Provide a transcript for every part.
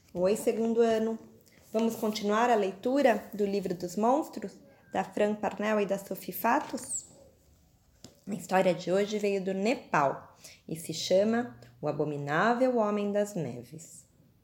Oi, segundo ano. Vamos continuar a leitura do Livro dos Monstros, da Fran Parnell e da Sophie Fatos? A história de hoje veio do Nepal e se chama O Abominável Homem das Neves.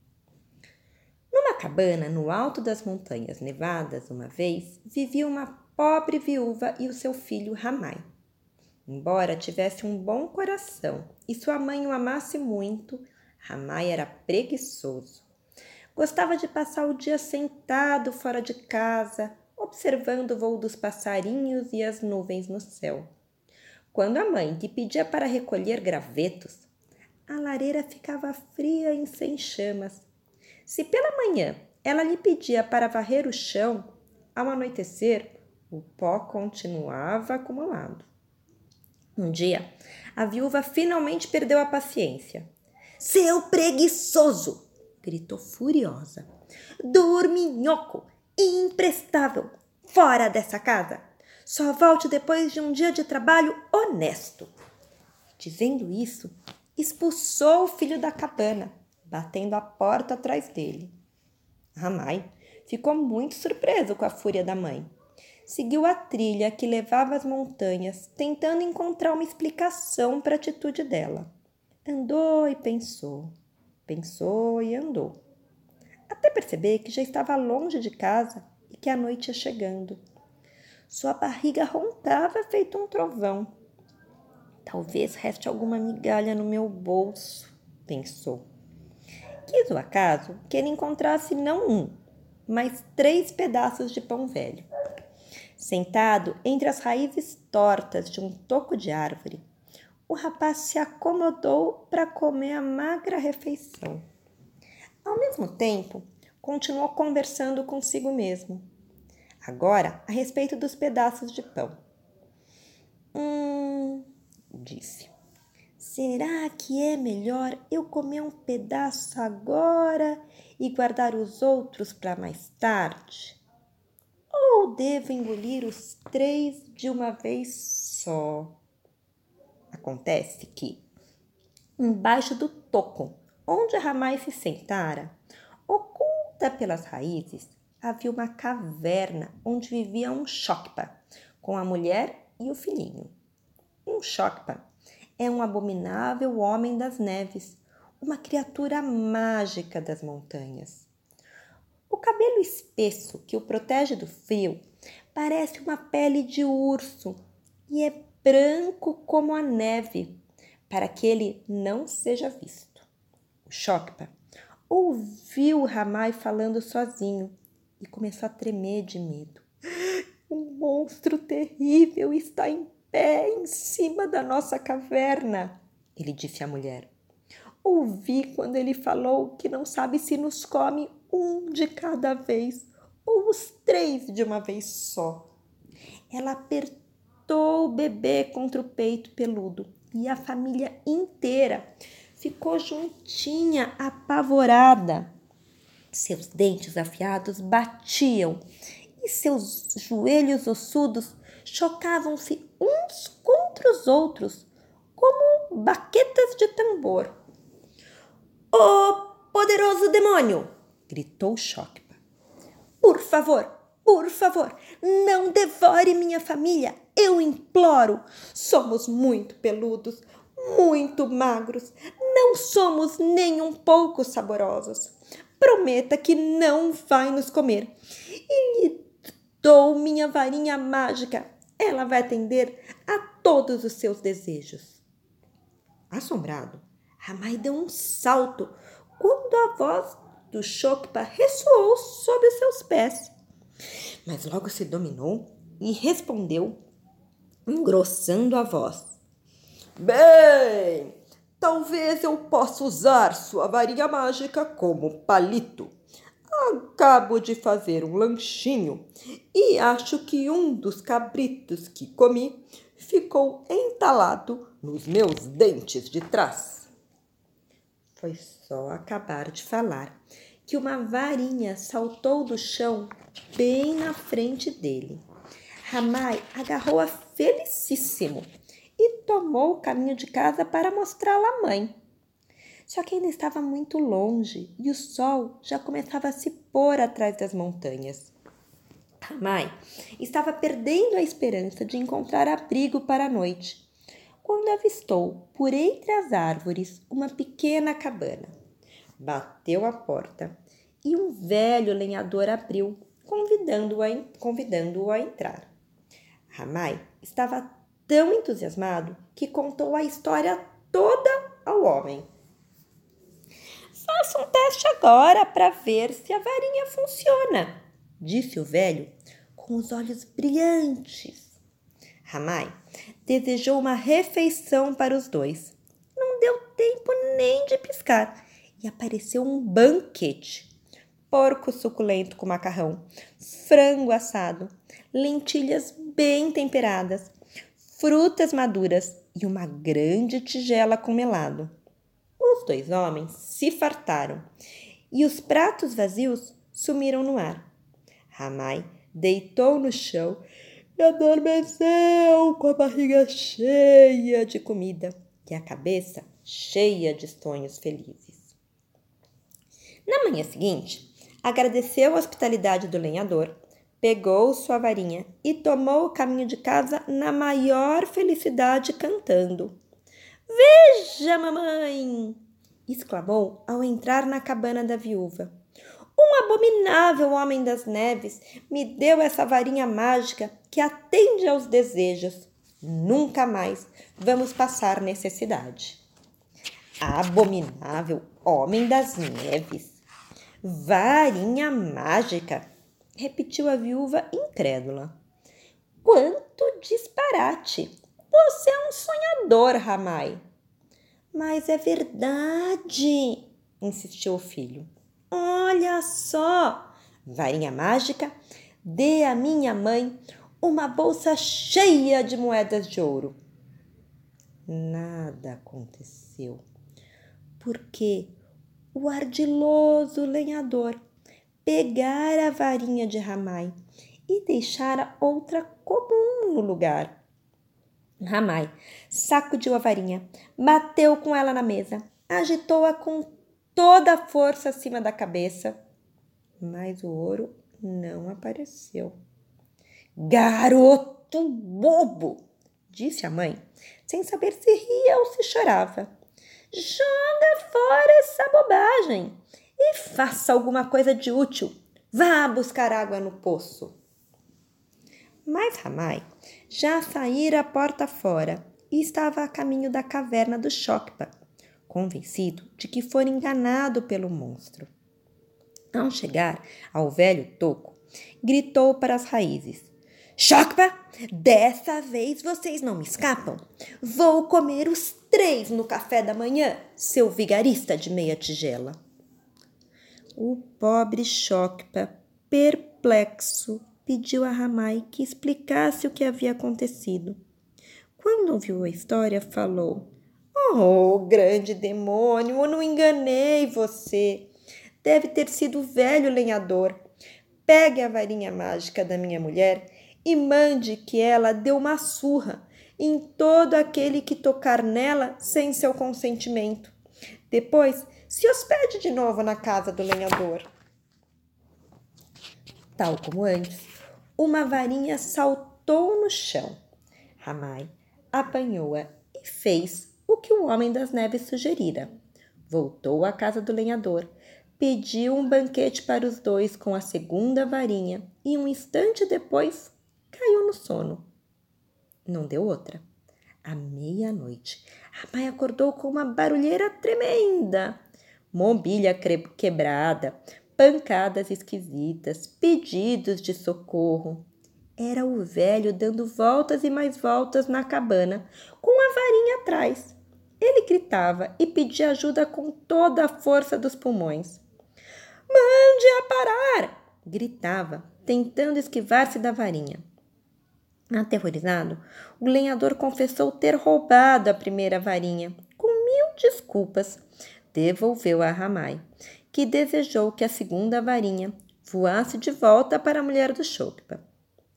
Numa cabana no alto das montanhas nevadas, uma vez, vivia uma pobre viúva e o seu filho Ramai. Embora tivesse um bom coração e sua mãe o amasse muito, Ramai era preguiçoso. Gostava de passar o dia sentado fora de casa, observando o voo dos passarinhos e as nuvens no céu. Quando a mãe lhe pedia para recolher gravetos, a lareira ficava fria e sem chamas. Se pela manhã ela lhe pedia para varrer o chão, ao anoitecer, o pó continuava acumulado. Um dia, a viúva finalmente perdeu a paciência. "Seu preguiçoso!" gritou furiosa. "Dorminhoco! Imprestável! Fora dessa casa! Só volte depois de um dia de trabalho honesto!" Dizendo isso, expulsou o filho da cabana, batendo a porta atrás dele. Ramai ficou muito surpreso com a fúria da mãe. Seguiu a trilha que levava às montanhas, tentando encontrar uma explicação para a atitude dela. Andou e pensou e andou, até perceber que já estava longe de casa e que a noite ia chegando. Sua barriga roncava feito um trovão. "Talvez reste alguma migalha no meu bolso", pensou. Quis o acaso que ele encontrasse não um, mas 3 pedaços de pão velho. Sentado entre as raízes tortas de um toco de árvore, o rapaz se acomodou para comer a magra refeição. Ao mesmo tempo, continuou conversando consigo mesmo. Agora, a respeito dos pedaços de pão. Disse. "Será que é melhor eu comer um pedaço agora e guardar os outros para mais tarde? Ou devo engolir os 3 de uma vez só?" Acontece que, embaixo do toco, onde Ramai se sentara, oculta pelas raízes, havia uma caverna onde vivia um Shokpa, com a mulher e o filhinho. Um Shokpa é um abominável homem das neves, uma criatura mágica das montanhas. O cabelo espesso que o protege do frio parece uma pele de urso e é branco como a neve, para que ele não seja visto. O Shokpa ouviu Ramai falando sozinho e começou a tremer de medo. "Um monstro terrível está em pé em cima da nossa caverna", ele disse à mulher. "Ouvi quando ele falou que não sabe se nos come um de cada vez ou os 3 de uma vez só." Ela apertou o bebê contra o peito peludo e a família inteira ficou juntinha, apavorada. Seus dentes afiados batiam e seus joelhos ossudos chocavam-se uns contra os outros, como baquetas de tambor. "Ô poderoso demônio!" gritou Shokpa. Por favor, não devore minha família, eu imploro. Somos muito peludos, muito magros, não somos nem um pouco saborosos. Prometa que não vai nos comer e lhe dou minha varinha mágica. Ela vai atender a todos os seus desejos." Assombrado, Ramai deu um salto quando a voz do Shokpa ressoou sob os seus pés. Mas logo se dominou e respondeu, engrossando a voz: "Bem, talvez eu possa usar sua varinha mágica como palito. Acabo de fazer um lanchinho e acho que um dos cabritos que comi ficou entalado nos meus dentes de trás." Foi só acabar de falar que uma varinha saltou do chão bem na frente dele. Ramai agarrou-a felicíssimo e tomou o caminho de casa para mostrá-la à mãe. Só que ainda estava muito longe e o sol já começava a se pôr atrás das montanhas. Ramai estava perdendo a esperança de encontrar abrigo para a noite, quando avistou, por entre as árvores, uma pequena cabana. Bateu a porta e um velho lenhador abriu, convidando-o a entrar. Ramai estava tão entusiasmado que contou a história toda ao homem. Faça um teste agora para ver se a varinha funciona, disse o velho com os olhos brilhantes. Ramai desejou uma refeição para os dois. Não deu tempo nem de piscar e apareceu um banquete. Porco suculento com macarrão, frango assado, lentilhas bem temperadas, frutas maduras e uma grande tigela com melado. Os dois homens se fartaram e os pratos vazios sumiram no ar. Ramai deitou no chão e adormeceu com a barriga cheia de comida e a cabeça cheia de sonhos felizes. Na manhã seguinte, agradeceu a hospitalidade do lenhador, pegou sua varinha e tomou o caminho de casa na maior felicidade, cantando. Veja, mamãe! Exclamou ao entrar na cabana da viúva. Um abominável homem das neves me deu essa varinha mágica que atende aos desejos. Nunca mais vamos passar necessidade. Abominável homem das neves. Varinha mágica, repetiu a viúva incrédula. Quanto disparate! Você é um sonhador, Ramai. Mas é verdade, insistiu o filho. Olha só, varinha mágica, dê à minha mãe uma bolsa cheia de moedas de ouro. Nada aconteceu, porque o ardiloso lenhador pegara a varinha de Ramai e deixara outra comum no lugar. Ramai sacudiu a varinha, bateu com ela na mesa, agitou-a com toda a força acima da cabeça, mas o ouro não apareceu. Garoto bobo, disse a mãe, sem saber se ria ou se chorava. Joga fora essa bobagem e faça alguma coisa de útil. Vá buscar água no poço. Mas Ramai já saíra a porta fora e estava a caminho da caverna do Chocpa, convencido de que fora enganado pelo monstro. Ao chegar ao velho toco, gritou para as raízes. Chocpa, dessa vez vocês não me escapam. Vou comer os 3 no café da manhã, seu vigarista de meia tigela. O pobre Chocpa, perplexo, pediu a Ramai que explicasse o que havia acontecido. Quando ouviu a história, falou. Oh, grande demônio, eu não enganei você. Deve ter sido o velho lenhador. Pegue a varinha mágica da minha mulher e mande que ela dê uma surra em todo aquele que tocar nela sem seu consentimento. Depois, se hospede de novo na casa do lenhador. Tal como antes, uma varinha saltou no chão. Ramai apanhou-a e fez o que o homem das neves sugerira. Voltou à casa do lenhador, pediu um banquete para os dois com a segunda varinha e um instante depois caiu no sono. Não deu outra. À meia-noite, Ramai acordou com uma barulheira tremenda. Mobília quebrada, pancadas esquisitas, pedidos de socorro. Era o velho dando voltas e mais voltas na cabana, com a varinha atrás. Ele gritava e pedia ajuda com toda a força dos pulmões. Mande-a parar! Gritava, tentando esquivar-se da varinha. Aterrorizado, o lenhador confessou ter roubado a primeira varinha. Com 1000 desculpas, devolveu-a a Ramai, que desejou que a segunda varinha voasse de volta para a mulher do Chocpa.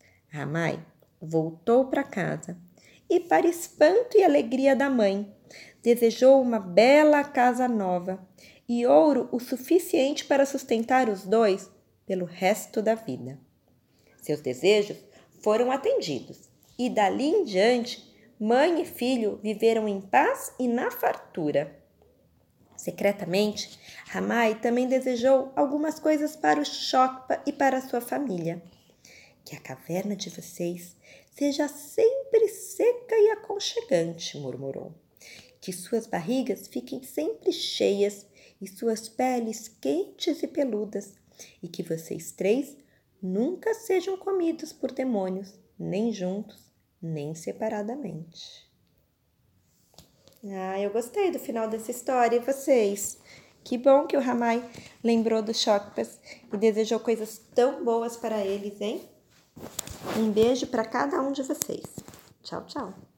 Ramai voltou para casa e, para espanto e alegria da mãe, desejou uma bela casa nova e ouro o suficiente para sustentar os dois pelo resto da vida. Seus desejos foram atendidos e dali em diante, mãe e filho viveram em paz e na fartura. Secretamente, Ramai também desejou algumas coisas para o Chokpa e para sua família. Que a caverna de vocês seja sempre seca e aconchegante, murmurou. Que suas barrigas fiquem sempre cheias e suas peles quentes e peludas, e que vocês três nunca sejam comidos por demônios, nem juntos, nem separadamente. Eu gostei do final dessa história, e vocês? Que bom que o Ramai lembrou dos Chokpas e desejou coisas tão boas para eles, hein? Um beijo para cada um de vocês. Tchau, tchau.